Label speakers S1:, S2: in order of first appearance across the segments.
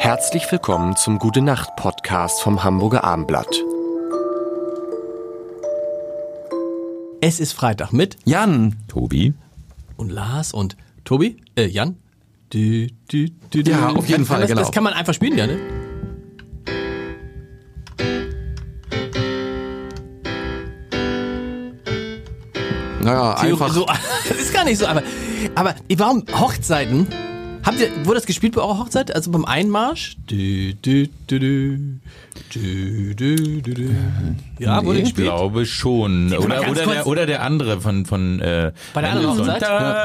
S1: Herzlich willkommen zum Gute-Nacht-Podcast vom Hamburger Abendblatt.
S2: Es ist Freitag mit
S3: Jan,
S4: Tobi
S2: und Lars und Tobi, Jan.
S3: Ja, auf jeden Fall, genau.
S2: Das kann man einfach spielen, ja, ne?
S3: Naja, einfach.
S2: So, das ist gar nicht so, aber warum Hochzeiten? Wurde das gespielt bei eurer Hochzeit? Also beim Einmarsch? Ja, wurde
S4: ich
S2: gespielt?
S4: glaube schon. Oder der andere von
S2: bei der anderen Hochzeit?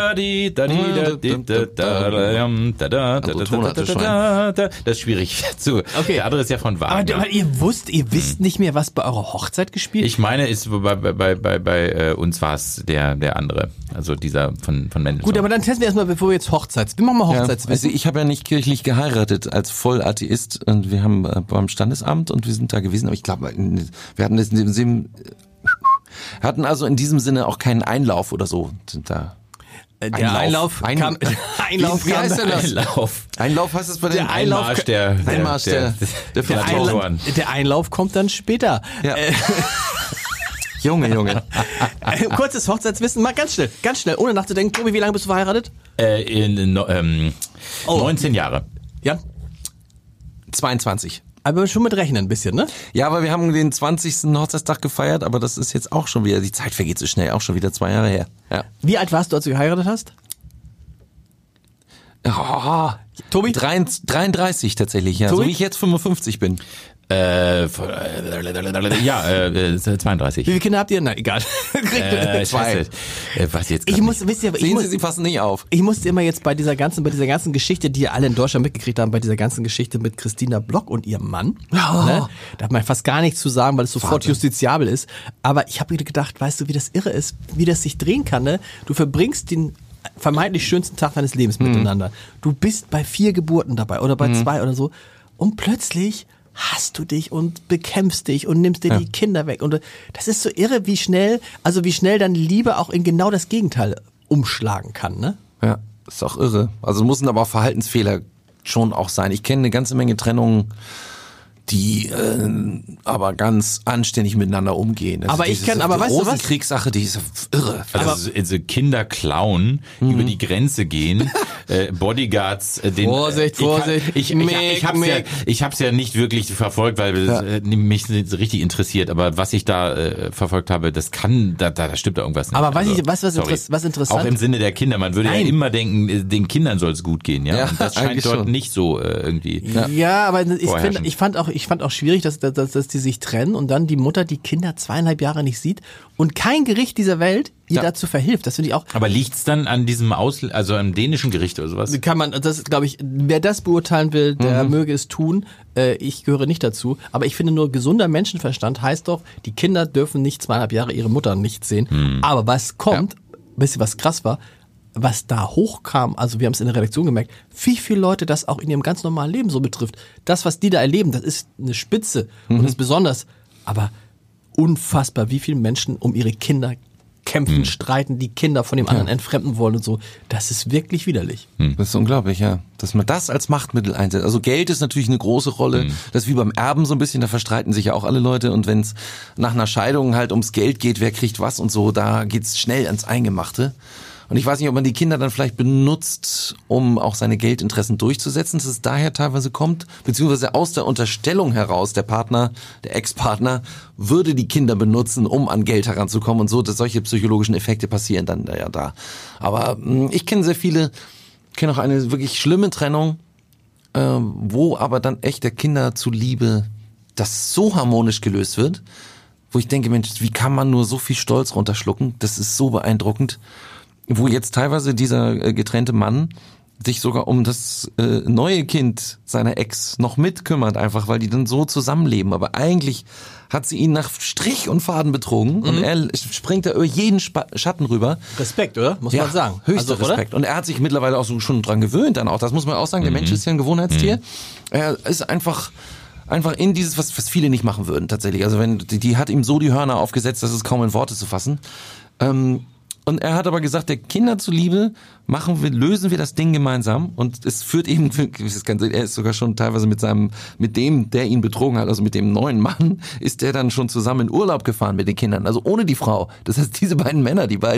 S4: Das ist schwierig zu.
S2: Okay.
S4: Der andere ist ja von Wagner.
S2: Aber ihr wisst nicht mehr, was bei eurer Hochzeit gespielt?
S4: Ich meine, bei uns war es der andere. Also dieser von Mendelssohn.
S2: Gut, aber dann testen wir erstmal, bevor wir jetzt wir machen mal Hochzeitswissen.
S3: Also ich habe ja nicht kirchlich geheiratet als Vollatheist und wir haben beim Standesamt und wir sind da gewesen, aber ich glaube, wir hatten also in diesem Sinne auch keinen Einlauf oder so. Sind da
S2: Der Einlauf kam.
S3: Wie heißt denn das? Einlauf heißt es bei den
S4: Einmarsch der Filatoren.
S2: Der Einlauf kommt dann später.
S3: Ja. Junge.
S2: Kurzes Hochzeitswissen, mal ganz schnell, ohne nachzudenken. Tobi, wie lange bist du verheiratet?
S4: 19 Jahre.
S2: Ja?
S3: 22.
S2: Aber schon mit rechnen ein bisschen, ne?
S3: Ja, aber wir haben den 20. Hochzeitstag gefeiert, aber das ist jetzt auch schon wieder, die Zeit vergeht so schnell, auch schon wieder 2 Jahre her. Ja.
S2: Wie alt warst du, als du geheiratet hast?
S3: Oh,
S2: Tobi?
S3: 33 tatsächlich, ja.
S2: Tobi?
S3: So wie ich jetzt 55 bin.
S4: 32.
S2: Wie viele Kinder habt ihr? Na, egal.
S4: Scheiße. Was jetzt?
S3: Sie passen nicht auf.
S2: Ich musste immer jetzt bei dieser ganzen Geschichte, die ihr alle in Deutschland mitgekriegt haben, bei dieser ganzen Geschichte mit Christina Block und ihrem Mann. Ne? Da hat man fast gar nichts zu sagen, weil es sofort justiziabel ist. Aber ich habe wieder gedacht, weißt du, wie das irre ist, wie das sich drehen kann, ne? Du verbringst den vermeintlich schönsten Tag deines Lebens miteinander. Du bist bei 4 Geburten dabei oder bei 2 oder so und plötzlich hasst du dich und bekämpfst dich und nimmst dir die Kinder weg. Und das ist so irre, wie schnell dann Liebe auch in genau das Gegenteil umschlagen kann, ne?
S3: Ja, ist auch irre. Also müssen aber auch Verhaltensfehler schon auch sein. Ich kenne eine ganze Menge Trennungen, die aber ganz anständig miteinander umgehen. Das
S2: aber
S3: weißt du was? Kriegssache, die ist irre.
S4: Also Kinder klauen, über die Grenze gehen, Bodyguards,
S2: Vorsicht.
S4: Ich hab's ja nicht wirklich verfolgt, weil es mich nicht so richtig interessiert, aber was ich da verfolgt habe, da stimmt da irgendwas nicht.
S2: Aber was interessant?
S4: Auch im Sinne der Kinder, man würde ja immer denken, den Kindern soll es gut gehen, ja? Und das scheint dort
S3: schon
S4: nicht so irgendwie.
S2: Ja, aber ich fand auch schwierig, dass die sich trennen und dann die Mutter die Kinder 2,5 Jahre nicht sieht und kein Gericht dieser Welt ihr dazu verhilft. Das finde ich auch.
S4: Aber liegt's dann an diesem also am dänischen Gericht oder sowas?
S2: Glaube ich, wer das beurteilen will, der möge es tun. Ich gehöre nicht dazu. Aber ich finde nur, gesunder Menschenverstand heißt doch, die Kinder dürfen nicht 2,5 Jahre ihre Mutter nicht sehen. Aber was kommt, wisst ihr, was krass war, was da hochkam, also wir haben es in der Redaktion gemerkt, wie viele Leute das auch in ihrem ganz normalen Leben so betrifft. Das, was die da erleben, das ist eine Spitze und ist besonders. Aber unfassbar, wie viele Menschen um ihre Kinder kämpfen, streiten, die Kinder von dem anderen entfremden wollen und so. Das ist wirklich widerlich.
S3: Das ist unglaublich, ja. Dass man das als Machtmittel einsetzt. Also Geld ist natürlich eine große Rolle. Das ist wie beim Erben so ein bisschen, da verstreiten sich ja auch alle Leute. Und wenn es nach einer Scheidung halt ums Geld geht, wer kriegt was und so, da geht's schnell ans Eingemachte. Und ich weiß nicht, ob man die Kinder dann vielleicht benutzt, um auch seine Geldinteressen durchzusetzen, dass es daher teilweise kommt, beziehungsweise aus der Unterstellung heraus, der Ex-Partner würde die Kinder benutzen, um an Geld heranzukommen und so, dass solche psychologischen Effekte passieren dann ja da. Aber ich kenne auch eine wirklich schlimme Trennung, wo aber dann echt der Kinder zuliebe das so harmonisch gelöst wird, wo ich denke, Mensch, wie kann man nur so viel Stolz runterschlucken? Das ist so beeindruckend. Wo jetzt teilweise dieser getrennte Mann sich sogar um das neue Kind seiner Ex noch mitkümmert, einfach weil die dann so zusammenleben. Aber eigentlich hat sie ihn nach Strich und Faden betrogen und er springt da über jeden Schatten rüber.
S2: Respekt, oder? Muss man sagen.
S3: Höchster Respekt. Und er hat sich mittlerweile auch so schon dran gewöhnt dann auch. Das muss man auch sagen. Der Mensch ist ja ein Gewohnheitstier. Er ist einfach in dieses, was viele nicht machen würden tatsächlich. Also die hat ihm so die Hörner aufgesetzt, dass es kaum in Worte zu fassen. Und er hat aber gesagt, der Kinder zuliebe lösen wir das Ding gemeinsam. Und es führt eben, er ist sogar schon teilweise mit dem, der ihn betrogen hat, also mit dem neuen Mann, ist der dann schon zusammen in Urlaub gefahren mit den Kindern, also ohne die Frau. Das heißt, diese beiden Männer, die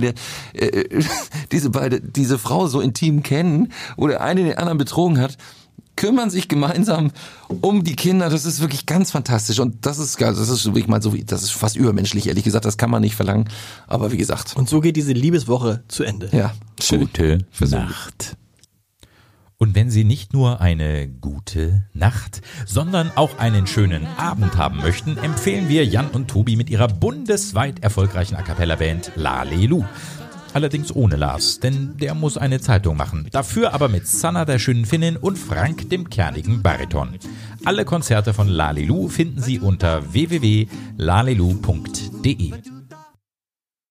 S3: diese Frau so intim kennen, wo der eine den anderen betrogen hat, kümmern sich gemeinsam um die Kinder. Das ist wirklich ganz fantastisch. Und das ist fast übermenschlich, ehrlich gesagt. Das kann man nicht verlangen. Aber wie gesagt.
S2: Und so geht diese Liebeswoche zu Ende.
S3: Ja.
S4: Gute Nacht. Und wenn Sie nicht nur eine gute Nacht, sondern auch einen schönen Abend haben möchten, empfehlen wir Jan und Tobi mit ihrer bundesweit erfolgreichen A-Cappella-Band Lalelu. Allerdings ohne Lars, denn der muss eine Zeitung machen. Dafür aber mit Sanna, der schönen Finnin, und Frank, dem kernigen Bariton. Alle Konzerte von Lalelu finden Sie unter www.lalelu.de.